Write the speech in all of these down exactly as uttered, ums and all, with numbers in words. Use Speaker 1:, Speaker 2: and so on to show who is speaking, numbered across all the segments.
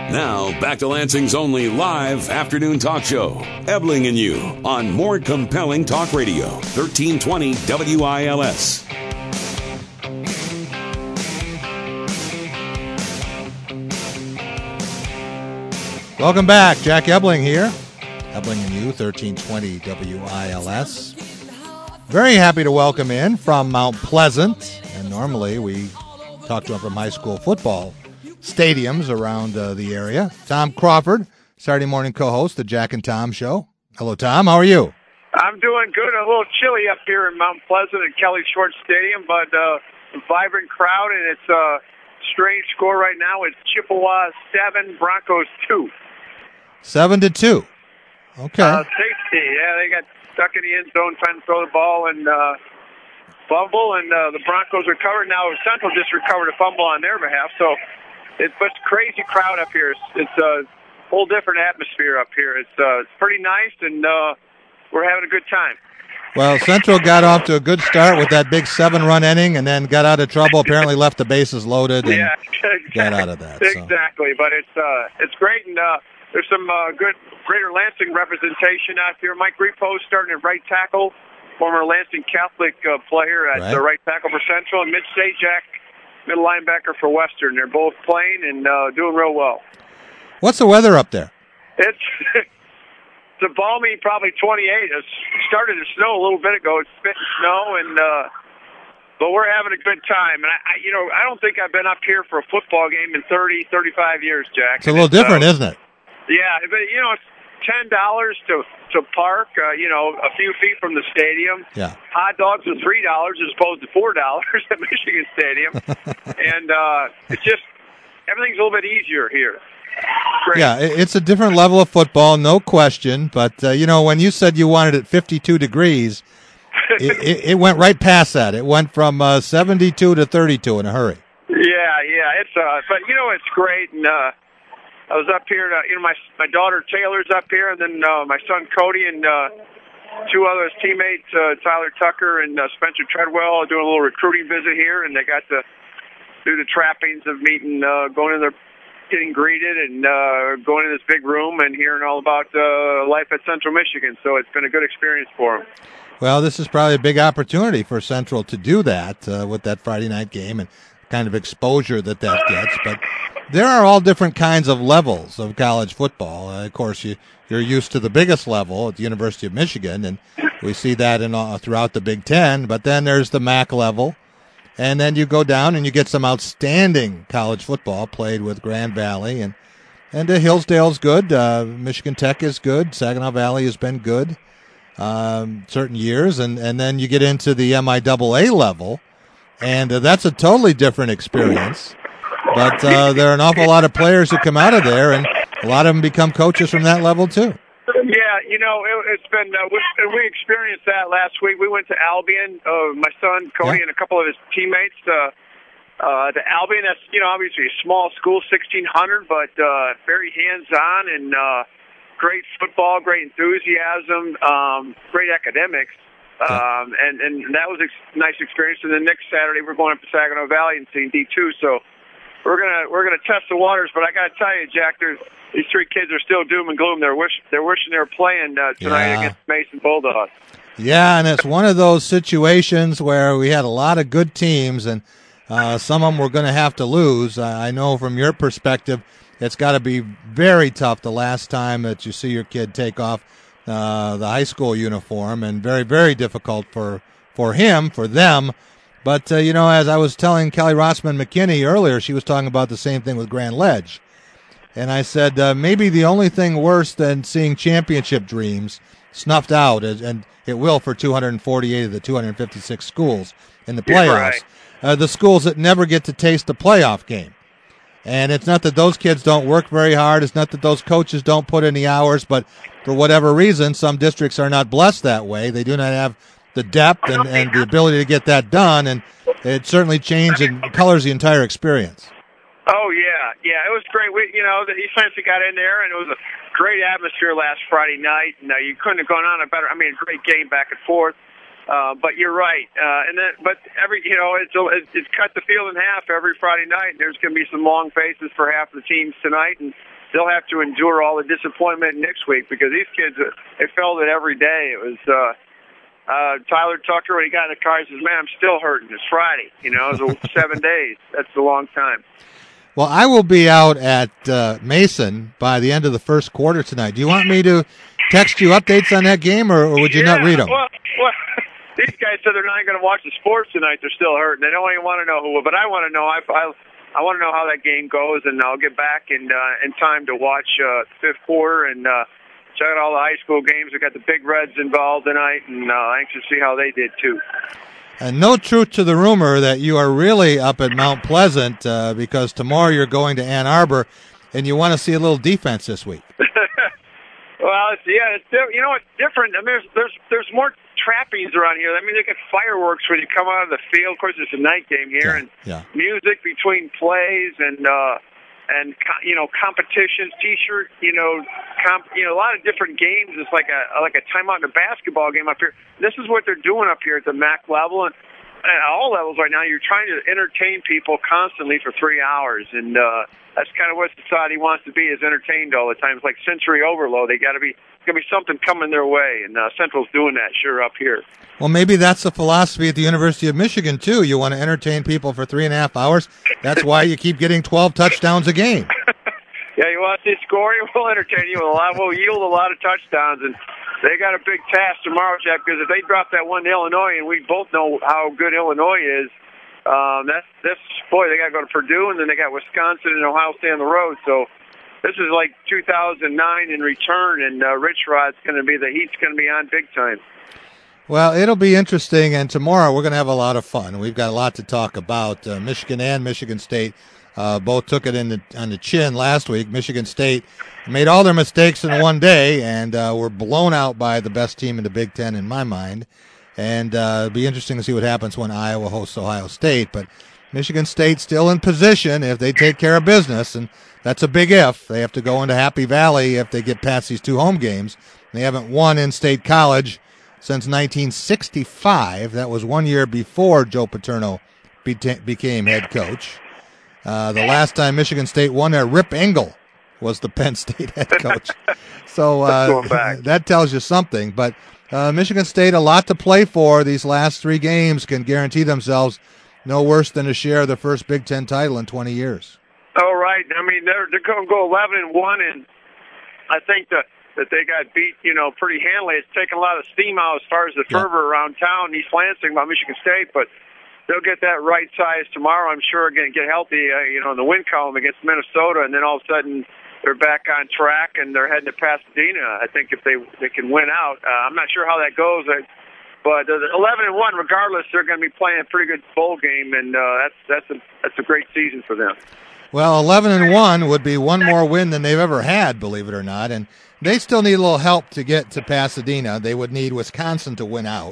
Speaker 1: Now, back to Lansing's only live afternoon talk show, Ebling and You, on More Compelling Talk Radio, thirteen twenty W I L S.
Speaker 2: Welcome back. Jack Ebling here. Ebling and You, thirteen twenty W I L S. Very happy to welcome in from Mount Pleasant. And normally we talk to him from high school football stadiums around uh, the area. Tom Crawford, Saturday morning co-host, the Jack and Tom Show. Hello, Tom. How are you?
Speaker 3: I'm doing good. A little chilly up here in Mount Pleasant at Kelly Short Stadium, but uh, a vibrant crowd, and it's a strange score right now. It's Chippewa seven, Broncos two.
Speaker 2: Seven to two. Okay.
Speaker 3: Uh, safety, yeah, they got stuck in the end zone trying to throw the ball and uh, fumble, and uh, the Broncos recovered. Now Central just recovered a fumble on their behalf, so it's but it's a crazy crowd up here. It's, it's a whole different atmosphere up here. It's uh, it's pretty nice, and uh, we're having a good time.
Speaker 2: Well, Central got off to a good start with that big seven-run inning, and then got out of trouble. Apparently, left the bases loaded and
Speaker 3: yeah, exactly.
Speaker 2: got out of that. So.
Speaker 3: Exactly, but it's uh, it's great, and uh, there's some uh, good Greater Lansing representation out here. Mike Repo starting at right tackle, former Lansing Catholic uh, player at
Speaker 2: right.
Speaker 3: the right tackle for Central, and Mitch Sajak, middle linebacker for Western. They're both playing and uh, doing real well.
Speaker 2: What's the weather up there?
Speaker 3: It's it's a balmy, probably twenty-eight. It started to snow a little bit ago. It's spitting snow, and uh, but we're having a good time. And I, I, you know, I don't think I've been up here for a football game in thirty, thirty-five years, Jack.
Speaker 2: It's a little different,
Speaker 3: uh,
Speaker 2: isn't it?
Speaker 3: Yeah, but you know, it's ten dollars to to park. Uh, you know, a few feet from the stadium.
Speaker 2: Yeah.
Speaker 3: Hot dogs are three dollars as opposed to four dollars at Michigan Stadium, and uh, it's just everything's a little bit easier here. Great.
Speaker 2: Yeah, it's a different level of football, no question. But uh, you know, when you said you wanted it fifty-two degrees, it, it, it went right past that. It went from uh, seventy-two to thirty-two in a hurry.
Speaker 3: Yeah, yeah, it's uh, but you know, it's great, and uh, I was up here. To, you know, my my daughter Taylor's up here, and then uh, my son Cody and uh, two other teammates, uh, Tyler Tucker and uh, Spencer Treadwell, are doing a little recruiting visit here, and they got to do the trappings of meeting, uh, going in there, getting greeted, and uh, going in this big room and hearing all about uh, life at Central Michigan. So it's been a good experience for them.
Speaker 2: Well, this is probably a big opportunity for Central to do that uh, with that Friday night game and kind of exposure that that gets. But there are all different kinds of levels of college football. Uh, of course, you, you're used to the biggest level at the University of Michigan, and we see that in uh, throughout the Big Ten. But then there's the M A C level, and then you go down and you get some outstanding college football played with Grand Valley, and and uh, Hillsdale's good. Uh, Michigan Tech is good. Saginaw Valley has been good um, certain years, and and then you get into the M I A A level, and uh, that's a totally different experience. But uh, there are an awful lot of players who come out of there, and a lot of them become coaches from that level, too.
Speaker 3: Yeah, you know, it, it's been, uh, we, we experienced that last week. We went to Albion, uh, my son, Cody,
Speaker 2: Yeah.
Speaker 3: and a couple of his teammates uh, uh, to Albion. That's, you know, obviously a small school, sixteen hundred, but uh, very hands-on and uh, great football, great enthusiasm, um, great academics. Um, and, and that was a nice experience. And then next Saturday, we're going up to Saginaw Valley and seeing D two, so We're gonna we're gonna test the waters, but I gotta tell you, Jack, these three kids are still doom and gloom. They're wish they're wishing they were playing uh, tonight
Speaker 2: Yeah.
Speaker 3: against Mason Bulldogs.
Speaker 2: Yeah, and it's one of those situations where we had a lot of good teams, and uh, some of them we're going to have to lose. I I know from your perspective, it's got to be very tough the last time that you see your kid take off uh, the high school uniform, and very, very difficult for, for him, for them. But, uh, you know, as I was telling Kelly Rossman McKinney earlier, she was talking about the same thing with Grand Ledge. And I said, uh, maybe the only thing worse than seeing championship dreams snuffed out, is, and it will for two hundred forty-eight of the two hundred fifty-six schools in the playoffs,
Speaker 3: right.
Speaker 2: uh, the schools that never get to taste the playoff game. And it's not that those kids don't work very hard. It's not that those coaches don't put in the hours, but for whatever reason, some districts are not blessed that way. They do not have the depth and, and the ability to get that done, and it certainly changed and colors the entire experience.
Speaker 3: Oh, yeah, yeah, it was great. We, you know, the East Lansing got in there, and it was a great atmosphere last Friday night. And, uh, you couldn't have gone on a better, I mean, a great game back and forth. Uh, but you're right. Uh, and then, but every, you know, it's, it's cut the field in half every Friday night. There's going to be some long faces for half the teams tonight, and they'll have to endure all the disappointment next week because these kids, they felt it every day. It was uh, uh, Tyler Tucker when he got in the car. He says, "Man, I'm still hurting. It's Friday. You know, it was seven days. That's a long time."
Speaker 2: Well, I will be out at uh, Mason by the end of the first quarter tonight. Do you want me to text you updates on that game, or, or would you
Speaker 3: yeah,
Speaker 2: not read them?
Speaker 3: Well, well, these guys said they're not going to watch the sports tonight. They're still hurting. They don't even want to know who. But I want to know. I, I, I want to know how that game goes, and I'll get back in uh, in time to watch uh, the fifth quarter and uh, check out all the high school games. We got the Big Reds involved tonight, and uh, anxious to see how they did too.
Speaker 2: And no truth to the rumor that you are really up at Mount Pleasant uh, because tomorrow you're going to Ann Arbor, and you want to see a little defense this week.
Speaker 3: Well, it's, yeah, it's you know it's different. I mean, there's there's there's more trappings around here. I mean, they get fireworks when you come out of the field. Of course, it's a night game here,
Speaker 2: yeah,
Speaker 3: and
Speaker 2: yeah.
Speaker 3: music between plays and uh, and you know competitions, T-shirt, you know, comp, you know, a lot of different games. It's like a like a timeout in a basketball game up here. This is what they're doing up here at the M A C level and at all levels right now. You're trying to entertain people constantly for three hours, and uh, that's kind of what society wants to be, is entertained all the time. It's like sensory overload. They got to be, going to be something coming their way, and uh, Central's doing that sure up here.
Speaker 2: Well, maybe that's the philosophy at the University of Michigan too. You want to entertain people for three and a half hours. That's why you keep getting twelve touchdowns a game.
Speaker 3: Yeah, you want to see scoring? We'll entertain you with a lot. We'll yield a lot of touchdowns, and they got a big task tomorrow, Jeff, because if they drop that one to Illinois, and we both know how good Illinois is, um, that's, that's, boy, they got to go to Purdue, and then they got Wisconsin and Ohio State on the road. So this is like two thousand nine in return, and uh, Rich Rod's going to be, the heat's going to be on big time.
Speaker 2: Well, it'll be interesting, and tomorrow we're going to have a lot of fun. We've got a lot to talk about. Uh, Michigan and Michigan State uh, both took it in the, on the chin last week. Michigan State made all their mistakes in one day and uh, were blown out by the best team in the Big Ten in my mind. And uh, it'll be interesting to see what happens when Iowa hosts Ohio State. But Michigan State still in position if they take care of business, and that's a big if. They have to go into Happy Valley if they get past these two home games. They haven't won in-state college since nineteen sixty-five. That was one year before Joe Paterno be- became head coach. Uh, the last time Michigan State won there, Rip Engel was the Penn State head coach. So uh, that tells you something. But uh, Michigan State, a lot to play for. These last three games can guarantee themselves no worse than a share of the first Big Ten title in twenty years.
Speaker 3: Oh, right. I mean, they're, they're going to go eleven and one, and I think that that they got beat, you know, pretty handily. It's taken a lot of steam out as far as the
Speaker 2: yeah.
Speaker 3: fervor around town, East Lansing, by Michigan State, but they'll get that right size tomorrow. I'm sure going to get healthy, uh, you know, in the win column against Minnesota, and then all of a sudden they're back on track and they're heading to Pasadena. I think if they they can win out, uh, I'm not sure how that goes, I, but uh, eleven and one, regardless, they're going to be playing a pretty good bowl game, and uh, that's that's a that's a great season for them.
Speaker 2: Well, eleven and one would be one more win than they've ever had, believe it or not, and they still need a little help to get to Pasadena. They would need Wisconsin to win out.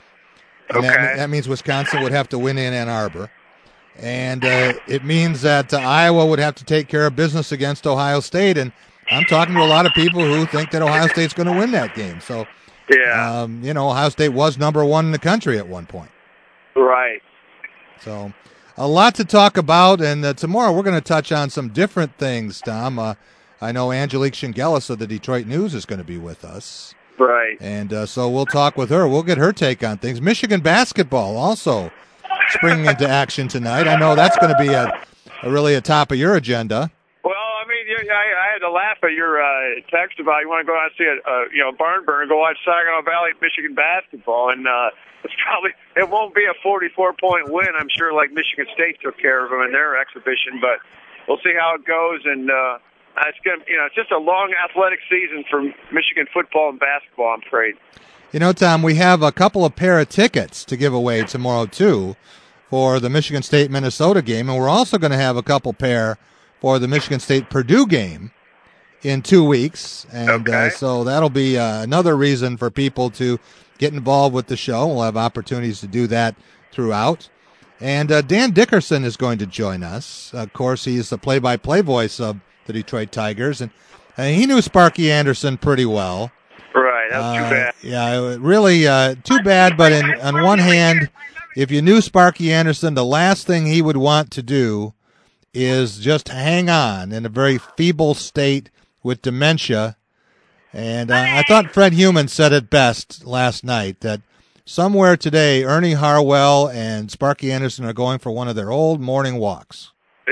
Speaker 2: And
Speaker 3: okay.
Speaker 2: that, that means Wisconsin would have to win in Ann Arbor. And uh, it means that uh, Iowa would have to take care of business against Ohio State. And I'm talking to a lot of people who think that Ohio State's going to win that game. So,
Speaker 3: yeah,
Speaker 2: um, you know, Ohio State was number one in the country at one point.
Speaker 3: Right.
Speaker 2: So a lot to talk about. And uh, tomorrow we're going to touch on some different things, Tom. Uh, I know Angelique Shingelis of the Detroit News is going to be with us.
Speaker 3: Right.
Speaker 2: And uh, so we'll talk with her. We'll get her take on things. Michigan basketball also springing into action tonight. I know that's going to be a, a really a top of your agenda.
Speaker 3: Well, I mean, I, I had to laugh at your uh, text about you want to go out and see a, a you know barn burner and go watch Saginaw Valley Michigan basketball, and uh, it's probably it won't be a forty-four point win. I'm sure, like Michigan State took care of them in their exhibition, but we'll see how it goes. And uh, it's gonna, you know, it's just a long athletic season for Michigan football and basketball, I'm afraid.
Speaker 2: You know, Tom, we have a couple of pair of tickets to give away tomorrow, too, for the Michigan State-Minnesota game. And we're also going to have a couple pair for the Michigan State-Purdue game in two weeks. And
Speaker 3: okay.
Speaker 2: uh, so that'll be uh, another reason for people to get involved with the show. We'll have opportunities to do that throughout. And uh, Dan Dickerson is going to join us. Of course, he's the play-by-play voice of the Detroit Tigers. And, and he knew Sparky Anderson pretty well.
Speaker 3: Right, that was
Speaker 2: uh,
Speaker 3: too bad.
Speaker 2: Yeah, really uh, too bad. But in, on one hand, if you knew Sparky Anderson, the last thing he would want to do is just hang on in a very feeble state with dementia. And uh, I thought Fred Heumann said it best last night, that somewhere today, Ernie Harwell and Sparky Anderson are going for one of their old morning walks.
Speaker 3: Yeah.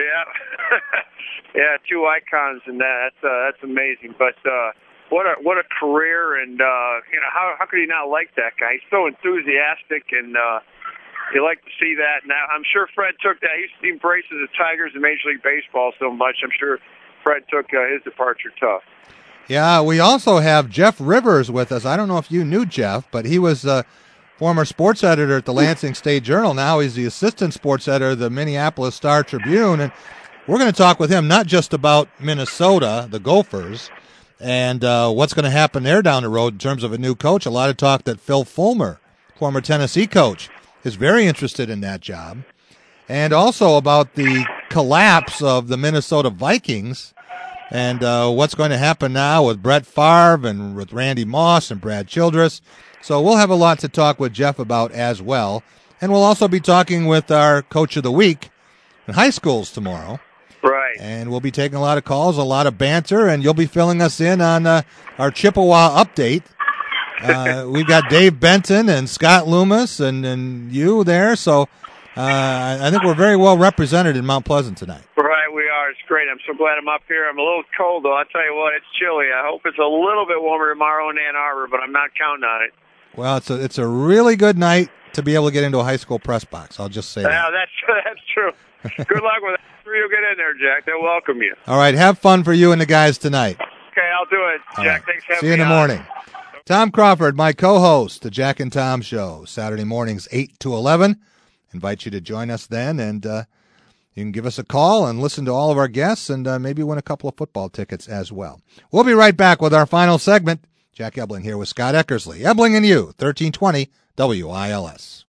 Speaker 3: Yeah, two icons in that. That's, uh, that's amazing. But uh, what a what a career, and uh, you know, how how could you not like that guy? He's so enthusiastic, and uh, you like to see that. Now, I'm sure Fred took that. He embraces the Tigers in Major League Baseball so much. I'm sure Fred took uh, his departure tough.
Speaker 2: Yeah, we also have Jeff Rivers with us. I don't know if you knew Jeff, but he was uh, former sports editor at the Lansing State Journal. Now he's the assistant sports editor of the Minneapolis Star Tribune, and we're going to talk with him not just about Minnesota, the Gophers, and uh, what's going to happen there down the road in terms of a new coach. A lot of talk that Phil Fulmer, former Tennessee coach, is very interested in that job. And also about the collapse of the Minnesota Vikings and uh, what's going to happen now with Brett Favre and with Randy Moss and Brad Childress. So we'll have a lot to talk with Jeff about as well. And we'll also be talking with our Coach of the Week in high schools tomorrow.
Speaker 3: Right.
Speaker 2: And we'll be taking a lot of calls, a lot of banter, and you'll be filling us in on uh, our Chippewa update. Uh, we've got Dave Benton and Scott Loomis and, and you there, so uh, I think we're very well represented in Mount Pleasant tonight.
Speaker 3: Right, we are. It's great. I'm so glad I'm up here. I'm a little cold, though. I'll tell you what, it's chilly. I hope it's a little bit warmer tomorrow in Ann Arbor, but I'm not counting on it.
Speaker 2: Well, it's a, it's a really good night to be able to get into a high school press box. I'll just say that.
Speaker 3: Yeah, that's, that's true. Good luck with that. You'll get in there, Jack. They'll welcome you.
Speaker 2: All right, have fun for you and the guys tonight.
Speaker 3: Okay, I'll do it.
Speaker 2: All
Speaker 3: Jack,
Speaker 2: right.
Speaker 3: thanks for having
Speaker 2: See you in
Speaker 3: me
Speaker 2: the
Speaker 3: on.
Speaker 2: morning. Tom Crawford, my co-host, the Jack and Tom Show, Saturday mornings eight to eleven. Invite you to join us then, and uh, you can give us a call and listen to all of our guests and uh, maybe win a couple of football tickets as well. We'll be right back with our final segment. Jack Ebling here with Scott Eckersley. Ebling and you, thirteen twenty W I L S.